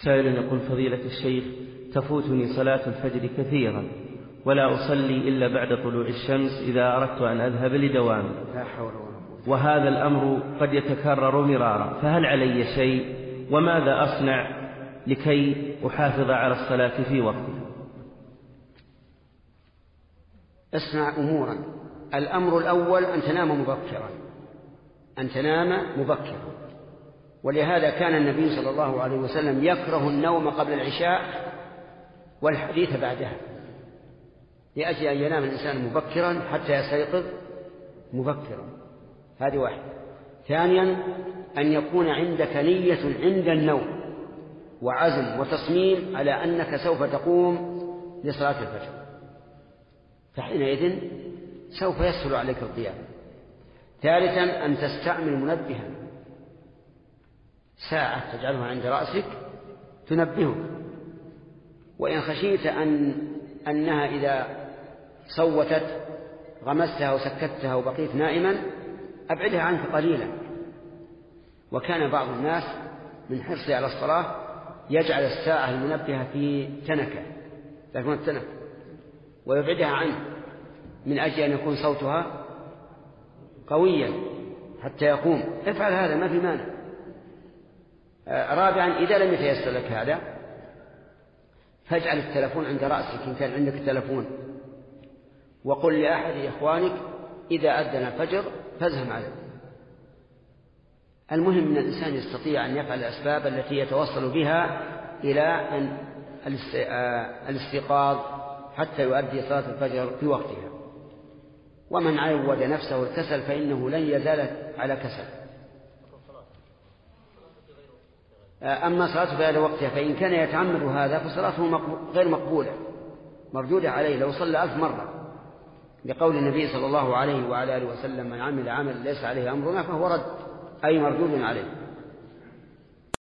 سائل يقول: فضيلة الشيخ، تفوتني صلاة الفجر كثيرا ولا أصلي إلا بعد طلوع الشمس إذا أردت أن أذهب لدوامي، وهذا الأمر قد يتكرر مرارا، فهل علي شيء؟ وماذا أصنع لكي أحافظ على الصلاة في وقتها؟ اصنع أمورا. الأمر الأول أن تنام مبكرا، ولهذا كان النبي صلى الله عليه وسلم يكره النوم قبل العشاء والحديث بعدها، لأجل أن ينام الإنسان مبكرا حتى يستيقظ مبكرا. هذه واحدة. ثانيا أن يكون عندك نية عند النوم وعزم وتصميم على أنك سوف تقوم لصلاة الفجر، فحينئذ سوف يسهل عليك القيام. ثالثا أن تستعمل منبها، ساعة تجعلها عند رأسك تنبهك، وإن خشيت أنها إذا صوتت غمستها وسكتها وبقيت نائما أبعدها عنك قليلا. وكان بعض الناس من حرصه على الصلاة يجعل الساعة المنبهة في تنكة ويبعدها عنه من أجل أن يكون صوتها قويا حتى يقوم. افعل هذا، ما في مانع. رابعا إذا لم يتيسر لك هذا فاجعل التلفون عند رأسك إن كان عندك تلفون، وقل لأحد إخوانك إذا أذن الفجر فازهم عليه. المهم أن الإنسان يستطيع أن يفعل الأسباب التي يتوصل بها إلى الاستيقاظ حتى يؤدي صلاة الفجر في وقتها. ومن عود نفسه الكسل فإنه لن يزال على كسل. أما صلاته في غير وقتها فإن كان يتعمد هذا فصلاته غير مقبولة مردودة عليه لو صلى 1000 مرة، لقول النبي صلى الله عليه وعلى آله وسلم: من عمل عمل ليس عليه أمرنا فهو رد، أي مردود عليه.